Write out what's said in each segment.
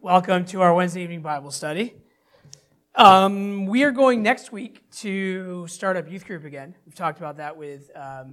Welcome to our Wednesday evening Bible study. We are going next week to start up youth group again. We've talked about that with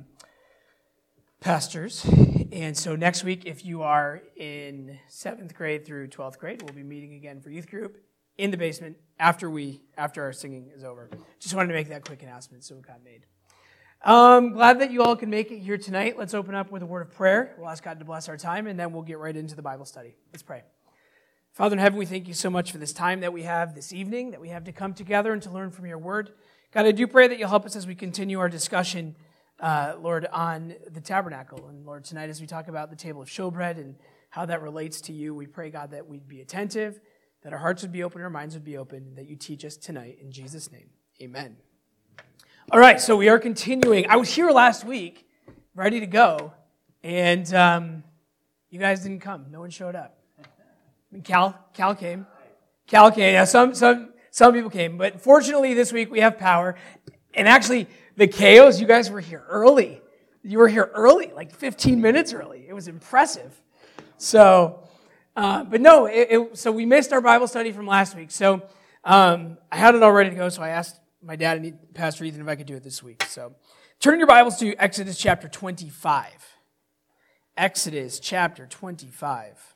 pastors. And so next week, if you are in 7th grade through 12th grade, we'll be meeting again for youth group in the basement after our singing is over. Just wanted to make that quick announcement so it got made. Glad that you all can make it here tonight. Let's open up with a word of prayer. We'll ask God to bless our time, and then we'll get right into the Bible study. Let's pray. Father in heaven, we thank you so much for this time that we have this evening, that we have to come together and to learn from your word. God, I do pray that you'll help us as we continue our discussion, Lord, on the tabernacle. And Lord, tonight as we talk about the table of showbread and how that relates to you, we pray, God, that we'd be attentive, that our hearts would be open, our minds would be open, and that you teach us tonight. In Jesus' name, amen. All right, so we are continuing. I was here last week, ready to go, and you guys didn't come. No one showed up. I mean, Cal came. Cal came. Yeah, some people came, but fortunately this week we have power. And actually, the Kaos, you guys were here early. You were here early, like 15 minutes early. It was impressive. So, but no, so we missed our Bible study from last week. So I had it all ready to go, so I asked my dad and Pastor Ethan if I could do it this week. So turn your Bibles to Exodus chapter 25. Exodus chapter 25.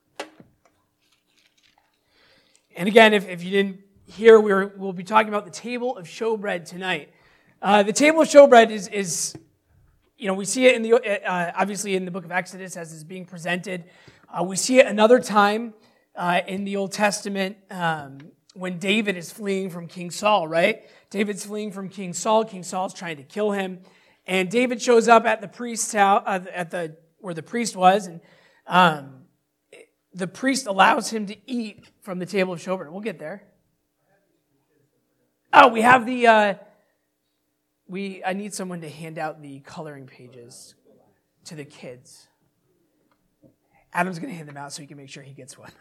And again, if you didn't hear, we'll be talking about the table of showbread tonight. The table of showbread is we see it obviously in the book of Exodus as it's being presented. We see it another time in the Old Testament when David is fleeing from King Saul, right? David's fleeing from King Saul. King Saul's trying to kill him. And David shows up at the priest's house, where the priest was, and the priest allows him to eat from the table of showbread. We'll get there. Oh, we have I need someone to hand out the coloring pages to the kids. Adam's going to hand them out so he can make sure he gets one.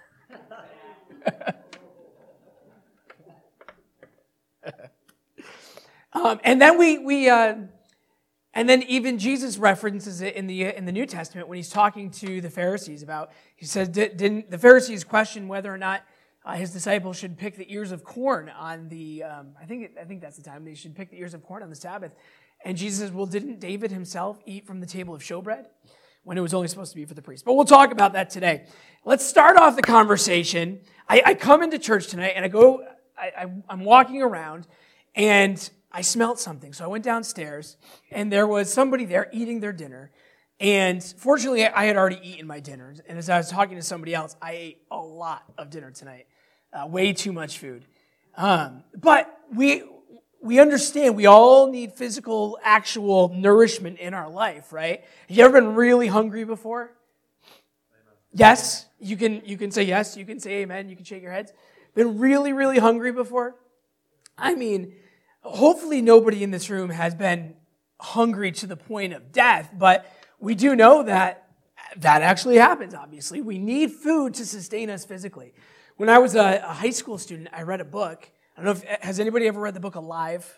And then and then even Jesus references it in the New Testament when he's talking to the Pharisees about. He says, didn't the Pharisees question whether or not his disciples should pick the ears of corn on the? I think that's the time they should pick the ears of corn on the Sabbath. And Jesus says, well, didn't David himself eat from the table of showbread when it was only supposed to be for the priest? But we'll talk about that today. Let's start off the conversation. I come into church tonight and I'm walking around and I smelled something. So I went downstairs and there was somebody there eating their dinner. And fortunately, I had already eaten my dinner. And as I was talking to somebody else, I ate a lot of dinner tonight. Way too much food. But we understand we all need physical, actual nourishment in our life, right? Have you ever been really hungry before? Yes. You can say yes. You can say amen. You can shake your heads. Been really, really hungry before? I mean, hopefully nobody in this room has been hungry to the point of death, but we do know that actually happens, obviously. We need food to sustain us physically. When I was a high school student, I read a book. I don't know has anybody ever read the book Alive?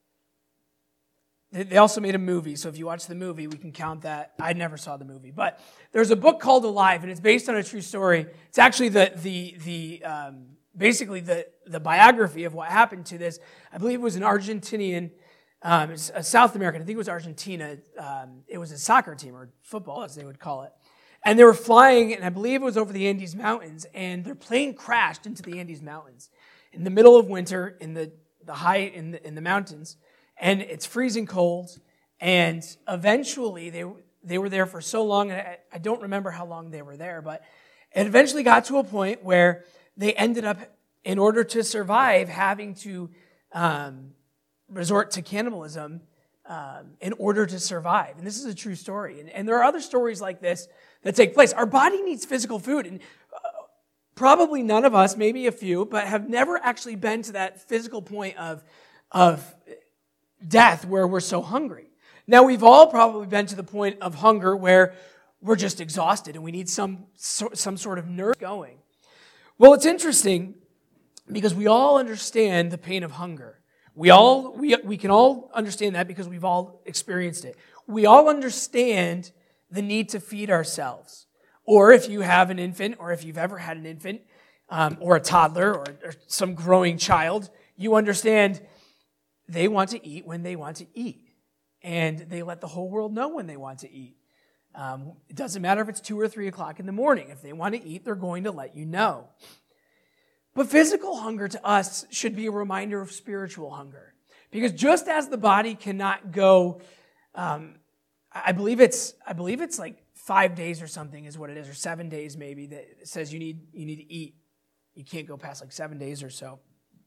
They also made a movie, so if you watch the movie, we can count that. I never saw the movie, but there's a book called Alive, and it's based on a true story. It's actually basically the biography of what happened to this. I believe it was an Argentinian, it's a South American, I think it was Argentina. It was a soccer team, or football as they would call it. And they were flying, and I believe it was over the Andes Mountains, and their plane crashed into the Andes Mountains in the middle of winter in the mountains, and it's freezing cold. And eventually they were there for so long, and I don't remember how long they were there, but it eventually got to a point where they ended up, in order to survive, having to resort to cannibalism in order to survive. And this is a true story. And there are other stories like this that take place. Our body needs physical food. And probably none of us, maybe a few, but have never actually been to that physical point of death where we're so hungry. Now, we've all probably been to the point of hunger where we're just exhausted and we need some sort of nerve going. Well, it's interesting because we all understand the pain of hunger. We can all understand that because we've all experienced it. We all understand the need to feed ourselves. Or if you have an infant, or if you've ever had an infant, or a toddler or some growing child, you understand they want to eat when they want to eat. And they let the whole world know when they want to eat. It doesn't matter if it's 2 or 3 o'clock in the morning. If they want to eat, they're going to let you know. But physical hunger to us should be a reminder of spiritual hunger. Because just as the body cannot go, I believe it's like 5 days or something is what it is, or 7 days maybe, that it says you need to eat. You can't go past like 7 days or so.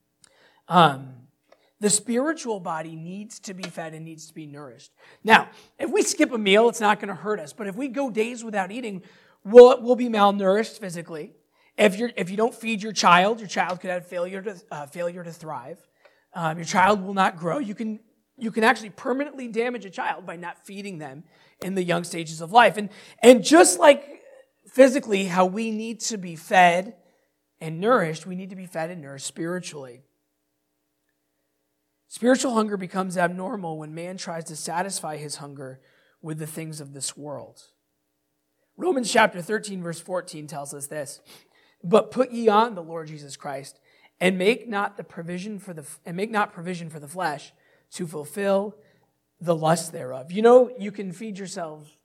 The spiritual body needs to be fed and needs to be nourished. Now, if we skip a meal, it's not going to hurt us. But if we go days without eating, we'll be malnourished physically. If you don't feed your child could have failure to thrive. Your child will not grow. You can actually permanently damage a child by not feeding them in the young stages of life. And just like physically how we need to be fed and nourished, we need to be fed and nourished spiritually. Spiritual hunger becomes abnormal when man tries to satisfy his hunger with the things of this world. Romans chapter 13, verse 14 tells us this: "But put ye on the Lord Jesus Christ, and make not provision for the flesh to fulfill the lust thereof." You know, you can feed yourself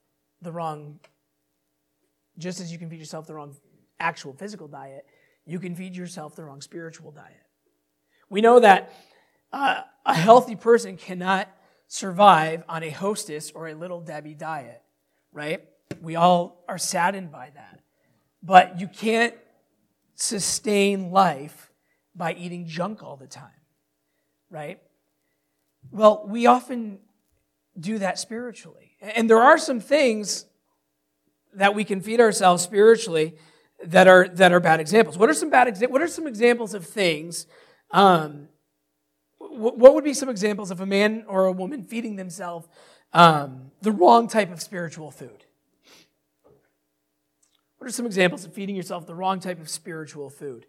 just as you can feed yourself the wrong actual physical diet, you can feed yourself the wrong spiritual diet. We know that a healthy person cannot survive on a Hostess or a Little Debbie diet, right? We all are saddened by that. But you can't sustain life by eating junk all the time, right? Well, we often do that spiritually. And there are some things that we can feed ourselves spiritually that are bad examples. What are some examples of things? What would be some examples of a man or a woman feeding themselves the wrong type of spiritual food? What are some examples of feeding yourself the wrong type of spiritual food?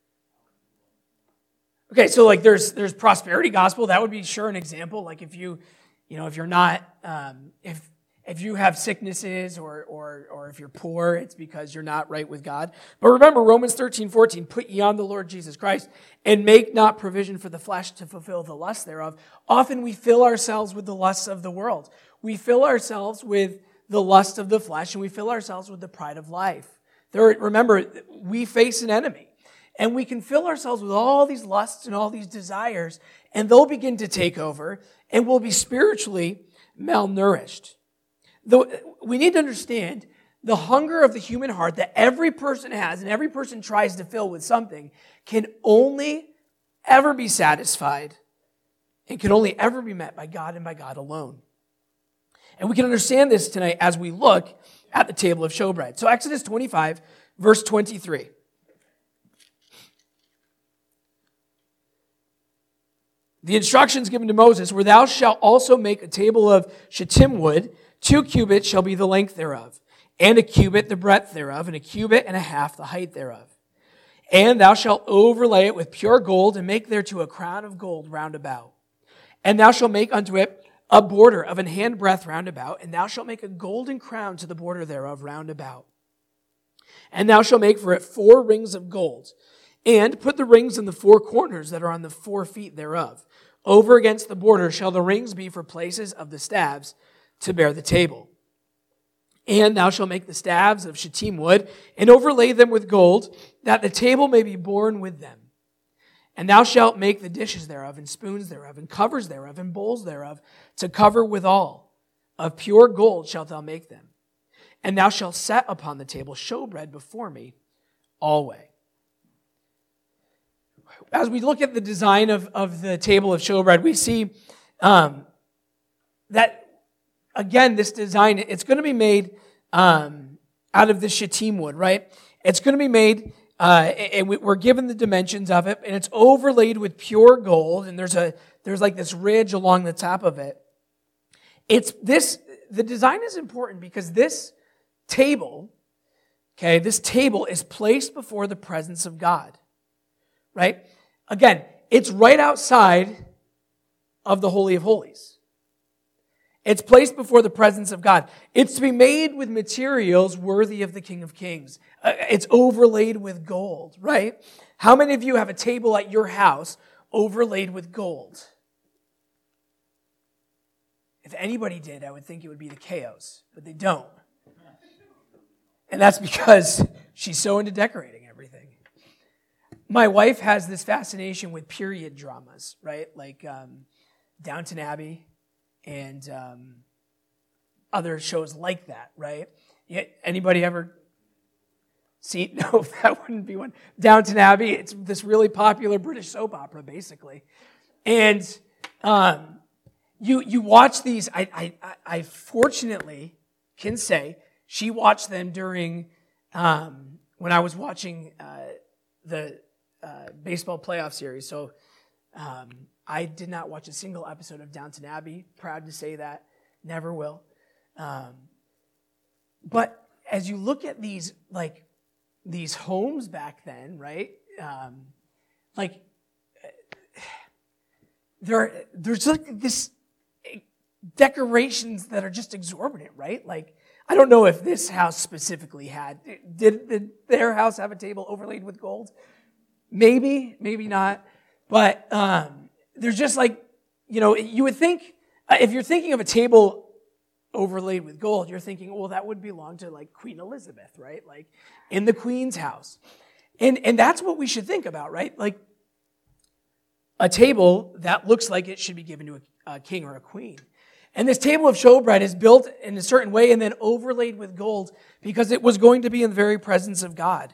Okay, so like there's prosperity gospel. That would be sure an example. Like if you're not if you have sicknesses or if you're poor, it's because you're not right with God. But remember Romans 13:14, "Put ye on the Lord Jesus Christ, and make not provision for the flesh to fulfill the lust thereof." Often we fill ourselves with the lusts of the world. We fill ourselves with the lust of the flesh, and we fill ourselves with the pride of life. Remember, we face an enemy. And we can fill ourselves with all these lusts and all these desires, and they'll begin to take over, and we'll be spiritually malnourished. Though we need to understand the hunger of the human heart that every person has and every person tries to fill with something can only ever be satisfied and can only ever be met by God and by God alone. And we can understand this tonight as we look at the table of showbread. So Exodus 25, verse 23. The instructions given to Moses were, "Thou shalt also make a table of shittim wood. 2 cubits shall be the length thereof, and a cubit the breadth thereof, and a cubit and a half the height thereof. And thou shalt overlay it with pure gold, and make thereto a crown of gold round about. And thou shalt make unto it a border of an hand breadth round about, and thou shalt make a golden crown to the border thereof round about. And thou shalt make for it 4 rings of gold, and put the rings in the 4 corners that are on the 4 feet thereof. Over against the border shall the rings be for places of the staves to bear the table. And thou shalt make the staves of shittim wood, and overlay them with gold, that the table may be borne with them. And thou shalt make the dishes thereof, and spoons thereof, and covers thereof, and bowls thereof, to cover withal. Of pure gold shalt thou make them. And thou shalt set upon the table showbread before me always." As we look at the design of the table of showbread, we see that, again, this design, it's going to be made out of the shittim wood, right? It's going to be made, and we're given the dimensions of it, and it's overlaid with pure gold, and there's like this ridge along the top of it. The design is important because this table is placed before the presence of God, right? Again, it's right outside of the Holy of Holies. It's placed before the presence of God. It's to be made with materials worthy of the King of Kings. It's overlaid with gold, right? How many of you have a table at your house overlaid with gold? If anybody did, I would think it would be the Chaos, but they don't. And that's because she's so into decorating everything. My wife has this fascination with period dramas, right? Like Downton Abbey and other shows like that, right? Anybody ever see? No, that wouldn't be one. Downton Abbey, it's this really popular British soap opera, basically. And you watch these, I fortunately can say, she watched them during, when I was watching the baseball playoff series. So I did not watch a single episode of Downton Abbey. Proud to say that. Never will. But as you look at these homes back then, right? There's like this decorations that are just exorbitant, right? Like, I don't know if this house specifically did their house have a table overlaid with gold? Maybe, maybe not. But there's just like, you would think, if you're thinking of a table overlaid with gold, you're thinking, well, that would belong to like Queen Elizabeth, right? Like in the Queen's house. And that's what we should think about, right? Like a table that looks like it should be given to a king or a queen. And this table of showbread is built in a certain way and then overlaid with gold because it was going to be in the very presence of God.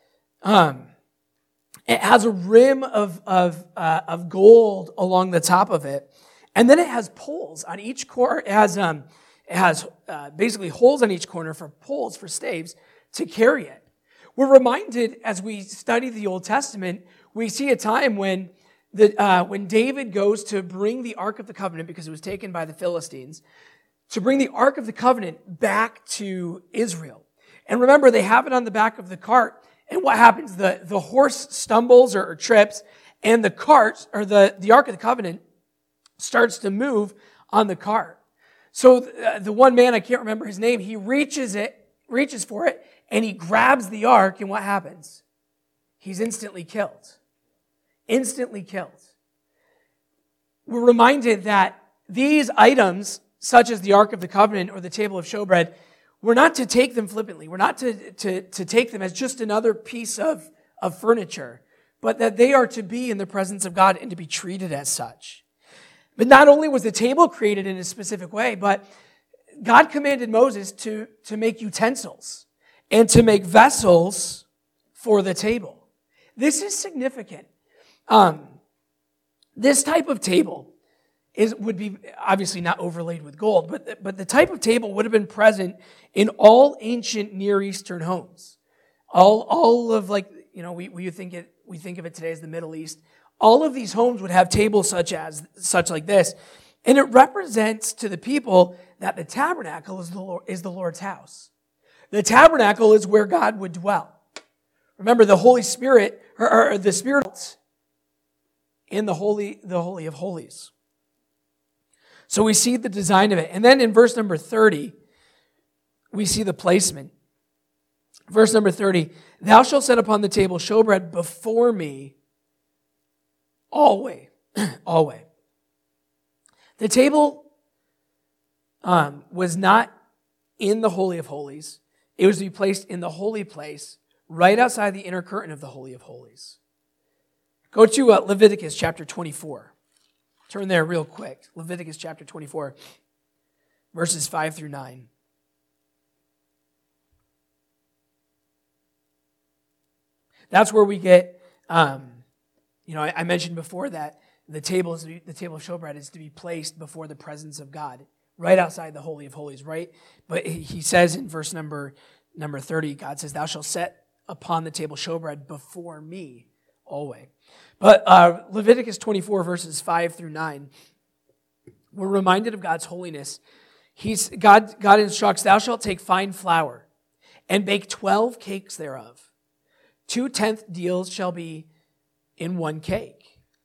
It has a rim of gold along the top of it, and then it has poles on each corner. It has basically holes on each corner for poles for staves to carry it. We're reminded as we study the Old Testament, we see a time when David goes to bring the Ark of the Covenant, because it was taken by the Philistines, to bring the Ark of the Covenant back to Israel. And remember, they have it on the back of the cart. And what happens? The horse stumbles or trips, and the cart, or the Ark of the Covenant, starts to move on the cart. So the one man, I can't remember his name, he reaches for it, and he grabs the Ark, and what happens? He's instantly killed. Instantly killed. We're reminded that these items, such as the Ark of the Covenant or the table of showbread, we're not to take them flippantly. We're not to take them as just another piece of furniture, but that they are to be in the presence of God and to be treated as such. But not only was the table created in a specific way, but God commanded Moses to make utensils and to make vessels for the table. This is significant. This type of table would be obviously not overlaid with gold, but the type of table would have been present in all ancient Near Eastern homes. All of we think of it today as the Middle East. All of these homes would have tables such like this, and it represents to the people that the tabernacle is the Lord's house. The tabernacle is where God would dwell. Remember, the Holy Spirit or the Spirit in the Holy of Holies. So we see the design of it. And then in verse number 30, we see the placement. Verse number 30, thou shalt set upon the table showbread before me always. Always. The table was not in the Holy of Holies. It was to be placed in the holy place, right outside the inner curtain of the Holy of Holies. Go to Leviticus chapter 24. Turn there real quick. Leviticus chapter 24, verses 5 through 9. That's where we get, I mentioned before that the table of showbread is to be placed before the presence of God, right outside the Holy of Holies, right? But he says in verse number 30, God says, thou shalt set upon the table showbread before me always. But Leviticus 24, verses 5 through 9, we're reminded of God's holiness. God instructs, thou shalt take fine flour and bake 12 cakes thereof. 2/10 deals shall be in one cake.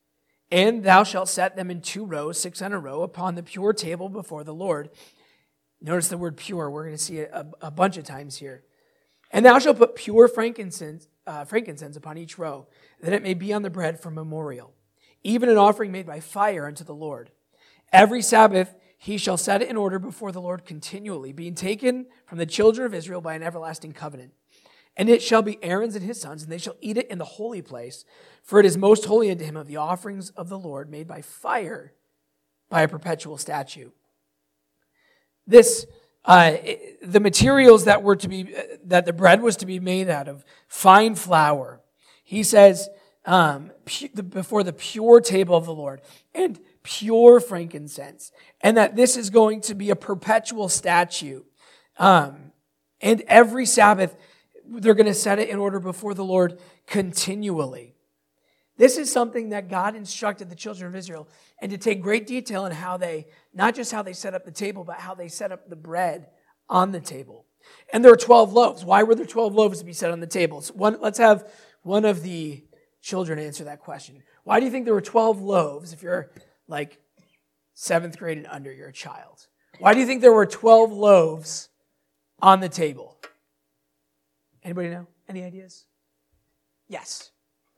And thou shalt set them in 2 rows, 6 on a row, upon the pure table before the Lord. Notice the word pure. We're going to see it a bunch of times here. And thou shalt put pure frankincense upon each row, that it may be on the bread for memorial, even an offering made by fire unto the Lord. Every Sabbath he shall set it in order before the Lord continually, being taken from the children of Israel by an everlasting covenant. And it shall be Aaron's and his sons, and they shall eat it in the holy place, for it is most holy unto him of the offerings of the Lord made by fire, by a perpetual statute. The materials that the bread was to be made out of, fine flour. He says, before the pure table of the Lord, and pure frankincense, and that this is going to be a perpetual statute. And every Sabbath, they're going to set it in order before the Lord continually. This is something that God instructed the children of Israel, and to take great detail in how they, not just how they set up the table, but how they set up the bread on the table. And there are 12 loaves. Why were there 12 loaves to be set on the table? So let's have one of the children answer that question. Why do you think there were 12 loaves if you're like 7th grade and under, you're a child? Why do you think there were 12 loaves on the table? Anybody know? Any ideas? Yes.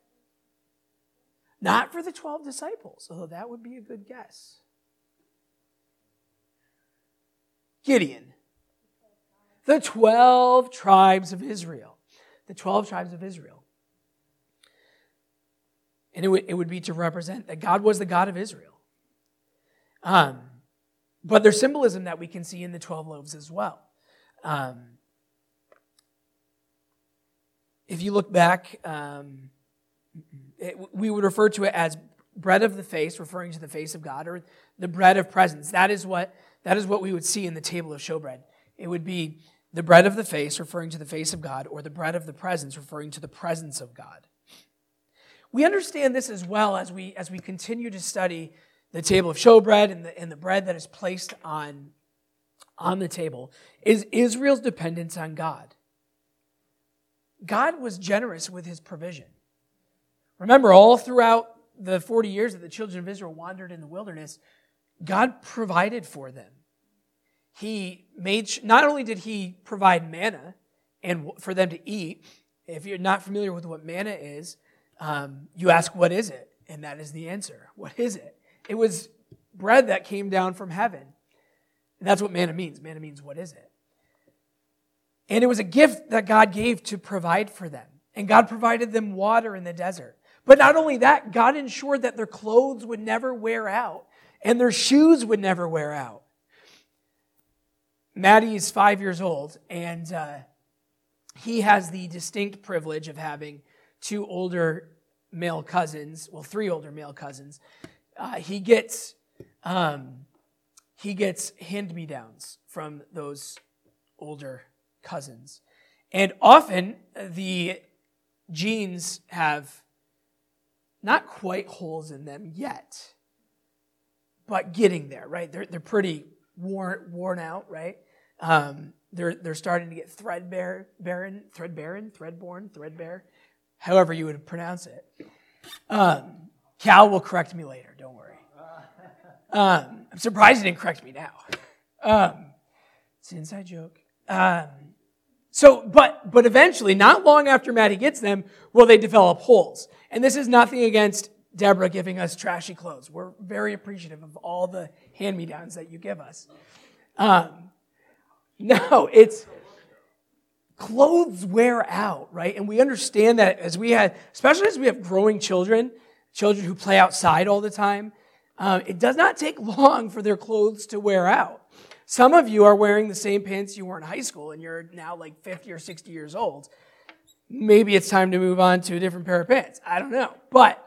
Not for the 12 disciples, although that would be a good guess. Gideon. The 12 tribes of Israel. The 12 tribes of Israel. And it would be to represent that God was the God of Israel. But there's symbolism that we can see in the 12 loaves as well. If you look back, we would refer to it as bread of the face, referring to the face of God, or the bread of presence. That is what we would see in the table of showbread. It would be the bread of the face, referring to the face of God, or the bread of the presence, referring to the presence of God. We understand this as well as we continue to study the table of showbread and the bread that is placed on the table, is Israel's dependence on God. God was generous with his provision. Remember, all throughout the 40 years that the children of Israel wandered in the wilderness, God provided for them. Not only did he provide manna and for them to eat. If you're not familiar with what manna is, you ask, what is it? And that is the answer. What is it? It was bread that came down from heaven. And that's what manna means. Manna means, what is it? And it was a gift that God gave to provide for them. And God provided them water in the desert. But not only that, God ensured that their clothes would never wear out and their shoes would never wear out. Maddie is 5 years old, and he has the distinct privilege of having 2 older male cousins, 3 older male cousins. He gets hand-me-downs from those older cousins. And often the jeans have not quite holes in them yet, but getting there, right? They're pretty worn out, right? They're starting to get threadbare, however you would pronounce it. Cal will correct me later, don't worry. I'm surprised he didn't correct me now. It's an inside joke. But eventually, not long after Maddie gets them, will they develop holes. And this is nothing against Deborah giving us trashy clothes. We're very appreciative of all the hand-me-downs that you give us. No, it's clothes wear out, right? And we understand that especially as we have growing children who play outside all the time, it does not take long for their clothes to wear out. Some of you are wearing the same pants you wore in high school, and you're now like 50 or 60 years old. Maybe it's time to move on to a different pair of pants. I don't know. But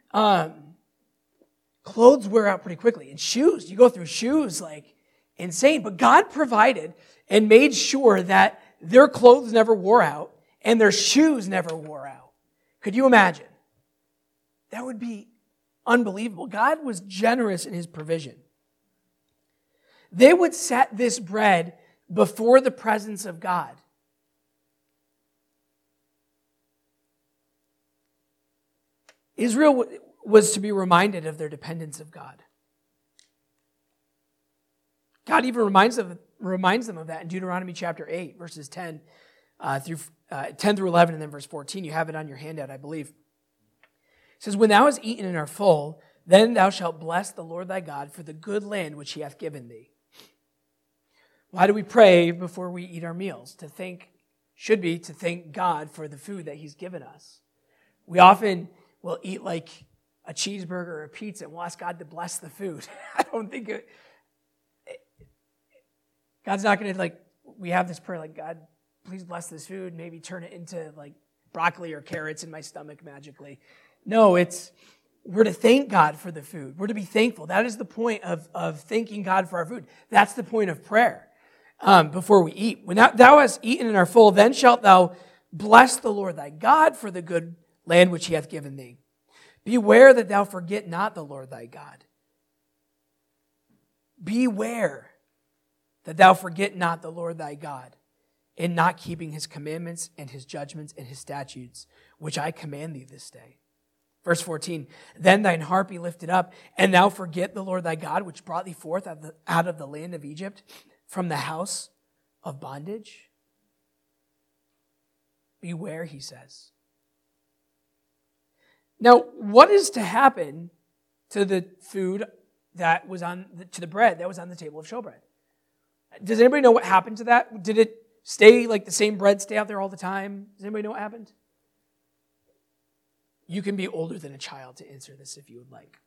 clothes wear out pretty quickly. And shoes, you go through shoes like insane. But God provided and made sure that their clothes never wore out and their shoes never wore out. Could you imagine? That would be unbelievable. God was generous in his provision. They would set this bread before the presence of God. Israel was to be reminded of their dependence of God. God even reminds them of that in Deuteronomy chapter 8, verses 10 through 11, and then verse 14. You have it on your handout, I believe. It says, "When thou hast eaten and art full, then thou shalt bless the Lord thy God for the good land which he hath given thee." Why do we pray before we eat our meals? Should be to thank God for the food that he's given us. We often will eat like a cheeseburger or a pizza and we'll ask God to bless the food. I don't think God's not going to, we have this prayer like, "God, please bless this food, maybe turn it into broccoli or carrots in my stomach magically." No, we're to thank God for the food. We're to be thankful. That is the point of thanking God for our food. That's the point of prayer before we eat. "When thou hast eaten and art full, then shalt thou bless the Lord thy God for the good land which he hath given thee. Beware that thou forget not the Lord thy God." Beware that thou forget not the Lord thy God in not keeping his commandments and his judgments and his statutes, which I command thee this day. Verse 14, "Then thine heart be lifted up, and thou forget the Lord thy God, which brought thee forth out of the land of Egypt, from the house of bondage." Beware, he says. Now, what is to happen to the food that was to the bread that was on the table of showbread? Does anybody know what happened to that? Did it stay the same bread stay out there all the time? Does anybody know what happened? You can be older than a child to answer this if you would like.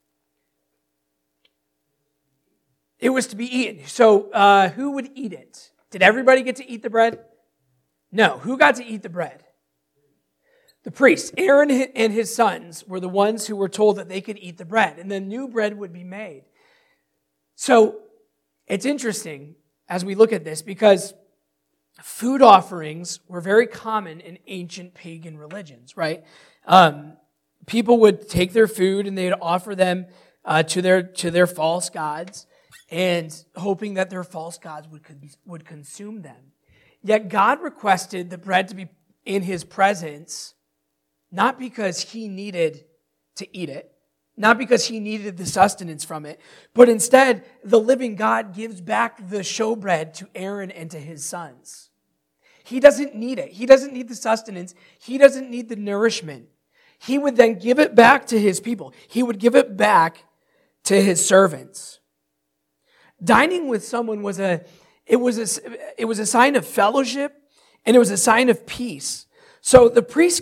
It was to be eaten. So who would eat it? Did everybody get to eat the bread? No. Who got to eat the bread? The priests. Aaron and his sons were the ones who were told that they could eat the bread, and then new bread would be made. So it's interesting as we look at this because food offerings were very common in ancient pagan religions, right? People would take their food and they'd offer them to their false gods, and hoping that their false gods would consume them. Yet God requested the bread to be in his presence, not because he needed to eat it, not because he needed the sustenance from it, but instead the living God gives back the showbread to Aaron and to his sons. He doesn't need it. He doesn't need the sustenance. He doesn't need the nourishment. He would then give it back to his people. He would give it back to his servants. Dining with someone was a sign of fellowship, and it was a sign of peace. So the priest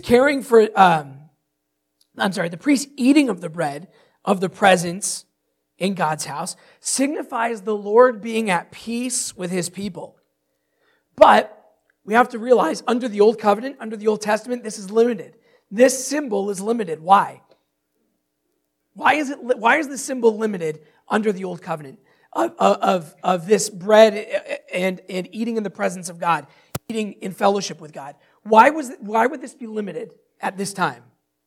the priest eating of the bread of the presence in God's house signifies the Lord being at peace with his people. But we have to realize under the Old Covenant, under the Old Testament, this is limited. This symbol is limited. Why? Why is this symbol limited under the Old Covenant of this bread and eating in the presence of God, eating in fellowship with God? Why would this be limited at this time?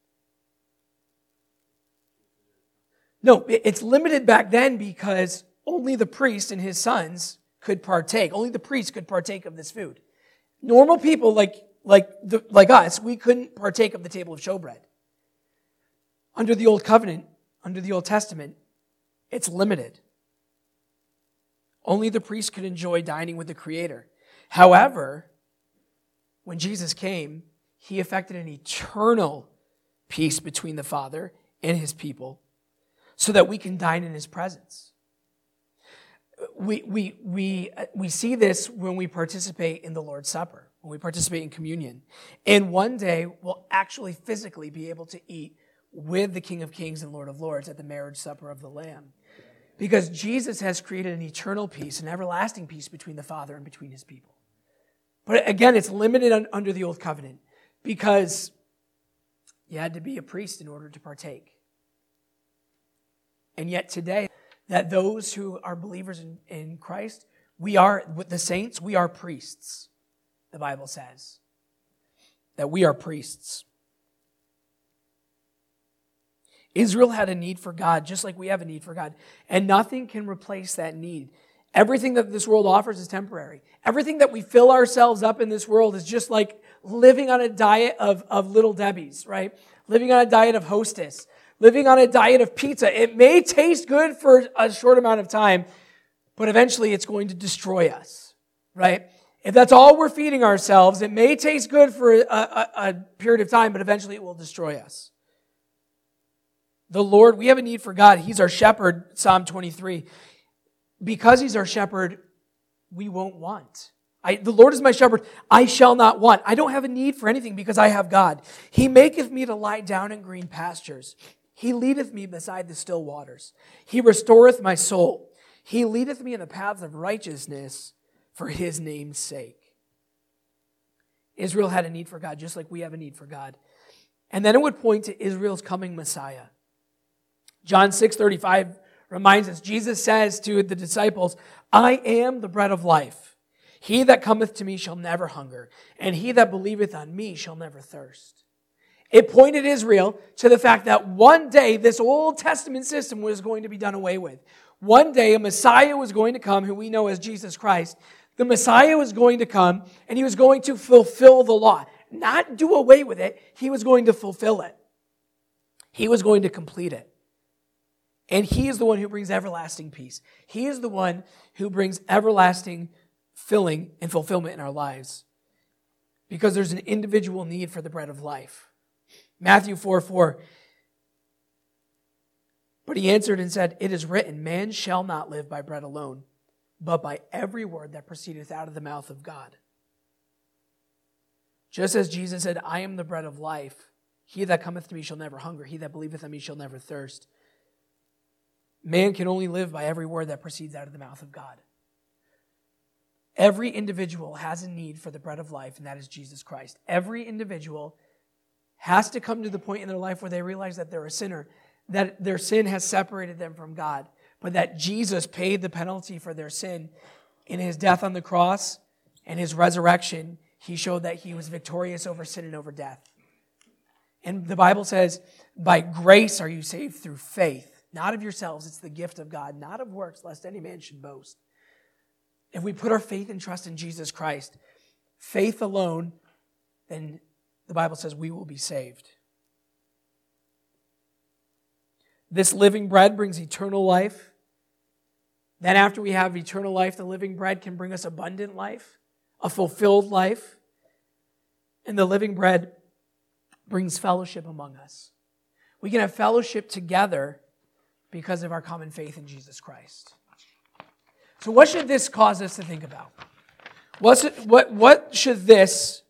No, it's limited back then because only the priest and his sons could partake. Only the priest could partake of this food. Normal people like us, we couldn't partake of the table of showbread. Under the Old Covenant, under the Old Testament, it's limited. Only the priest could enjoy dining with the Creator. However, when Jesus came, he effected an eternal peace between the Father and his people so that we can dine in his presence. We see this when we participate in the Lord's Supper, when we participate in communion. And one day, we'll actually physically be able to eat with the King of Kings and Lord of Lords at the marriage supper of the Lamb. Because Jesus has created an eternal peace, an everlasting peace between the Father and between his people. But again, it's limited under the Old Covenant because you had to be a priest in order to partake. And yet today, that those who are believers in Christ, we are, with the saints, we are priests, the Bible says. That we are priests. Israel had a need for God, just like we have a need for God. And nothing can replace that need. Everything that this world offers is temporary. Everything that we fill ourselves up in this world is just like living on a diet of Little Debbie's, right? Living on a diet of Hostess. living on a diet of pizza. It may taste good for a short amount of time, but eventually it's going to destroy us, right? If that's all we're feeding ourselves, it may taste good for a period of time, but eventually it will destroy us. The Lord, we have a need for God. He's our shepherd, Psalm 23. Because He's our shepherd, we won't want. The Lord is my shepherd, I shall not want. I don't have a need for anything because I have God. He maketh me to lie down in green pastures. He leadeth me beside the still waters. He restoreth my soul. He leadeth me in the paths of righteousness for His name's sake. Israel had a need for God just like we have a need for God. And then it would point to Israel's coming Messiah. John 6:35 reminds us, Jesus says to the disciples, I am the bread of life. He that cometh to me shall never hunger, and he that believeth on me shall never thirst. It pointed Israel to the fact that one day this Old Testament system was going to be done away with. One day a Messiah was going to come, who we know as Jesus Christ. The Messiah was going to come, and He was going to fulfill the law. Not do away with it, He was going to fulfill it. He was going to complete it. And He is the one who brings everlasting peace. He is the one who brings everlasting filling and fulfillment in our lives. Because there's an individual need for the bread of life. Matthew 4:4. But He answered and said, it is written, man shall not live by bread alone, but by every word that proceedeth out of the mouth of God. Just as Jesus said, I am the bread of life. He that cometh to me shall never hunger. He that believeth on me shall never thirst. Man can only live by every word that proceeds out of the mouth of God. Every individual has a need for the bread of life, and that is Jesus Christ. Every individual has to come to the point in their life where they realize that they're a sinner, that their sin has separated them from God, but that Jesus paid the penalty for their sin in His death on the cross and His resurrection. He showed that He was victorious over sin and over death. And the Bible says, by grace are you saved through faith, not of yourselves. It's the gift of God, not of works, lest any man should boast. If we put our faith and trust in Jesus Christ, faith alone, then the Bible says we will be saved. This living bread brings eternal life. Then after we have eternal life, the living bread can bring us abundant life, a fulfilled life. And the living bread brings fellowship among us. We can have fellowship together because of our common faith in Jesus Christ. So what should this cause us to think about? What should this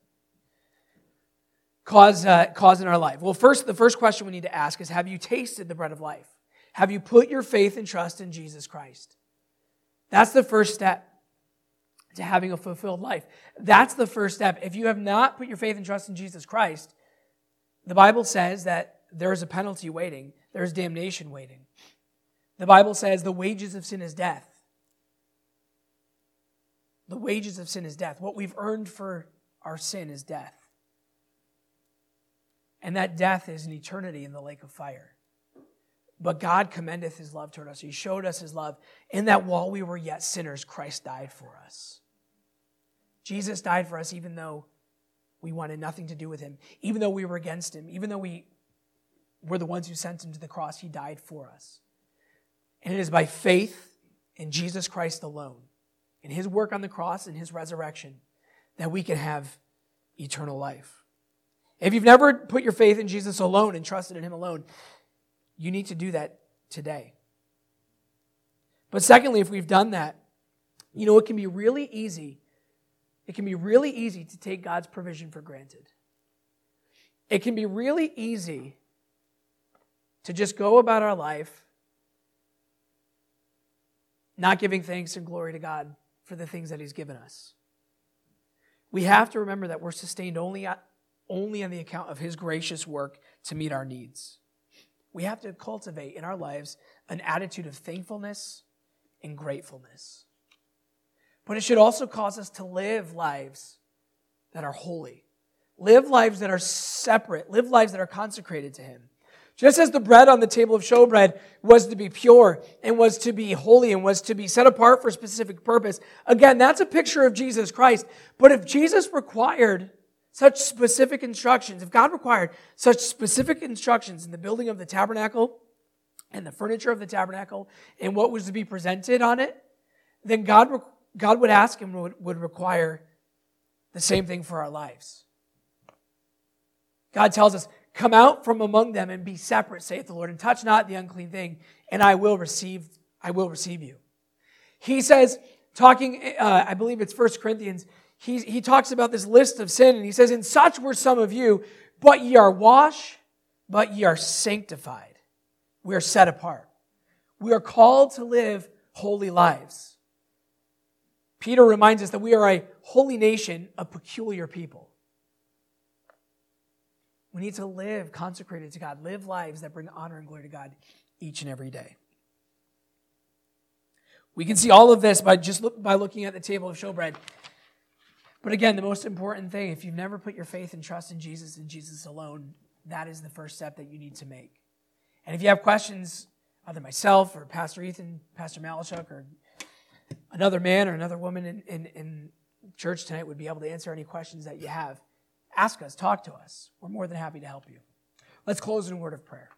cause in our life? Well, the first question we need to ask is, have you tasted the bread of life? Have you put your faith and trust in Jesus Christ? That's the first step to having a fulfilled life. That's the first step. If you have not put your faith and trust in Jesus Christ, the Bible says that there is a penalty waiting. There is damnation waiting. The Bible says the wages of sin is death. The wages of sin is death. What we've earned for our sin is death. And that death is an eternity in the lake of fire. But God commendeth His love toward us. He showed us His love in that while we were yet sinners, Christ died for us. Jesus died for us even though we wanted nothing to do with Him. Even though we were against Him. Even though we were the ones who sent Him to the cross, He died for us. And it is by faith in Jesus Christ alone, in His work on the cross and His resurrection, that we can have eternal life. If you've never put your faith in Jesus alone and trusted in Him alone, you need to do that today. But secondly, if we've done that, it can be really easy. It can be really easy to take God's provision for granted. It can be really easy to just go about our life not giving thanks and glory to God for the things that He's given us. We have to remember that we're sustained only on the account of His gracious work to meet our needs. We have to cultivate in our lives an attitude of thankfulness and gratefulness. But it should also cause us to live lives that are holy. Live lives that are separate. Live lives that are consecrated to Him. Just as the bread on the table of showbread was to be pure and was to be holy and was to be set apart for a specific purpose. Again, that's a picture of Jesus Christ. But if Jesus required such specific instructions, if God required such specific instructions in the building of the tabernacle and the furniture of the tabernacle and what was to be presented on it, then God would ask and would require the same thing for our lives. God tells us, come out from among them and be separate, saith the Lord, and touch not the unclean thing, and I will receive you. He says, talking, I believe it's 1 Corinthians, he talks about this list of sin, and he says, and such were some of you, but ye are washed, but ye are sanctified. We are set apart. We are called to live holy lives. Peter reminds us that we are a holy nation, a peculiar people. We need to live consecrated to God, live lives that bring honor and glory to God each and every day. We can see all of this by looking at the table of showbread. But again, the most important thing, if you've never put your faith and trust in Jesus and Jesus alone, that is the first step that you need to make. And if you have questions, either myself or Pastor Ethan, Pastor Malachuk, or another man or another woman in church tonight would be able to answer any questions that you have. Ask us, talk to us. We're more than happy to help you. Let's close in a word of prayer.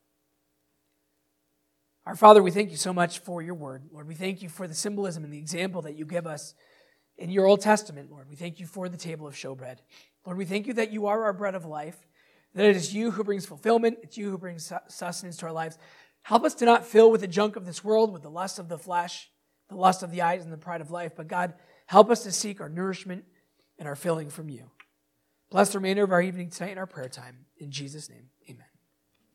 Our Father, we thank you so much for your word. Lord, we thank you for the symbolism and the example that you give us in your Old Testament, Lord. We thank you for the table of showbread. Lord, we thank you that you are our bread of life, that it is you who brings fulfillment, it's you who brings sustenance to our lives. Help us to not fill with the junk of this world, with the lust of the flesh, the lust of the eyes, and the pride of life. But God, help us to seek our nourishment and our filling from you. Bless the remainder of our evening tonight and our prayer time. In Jesus' name, amen.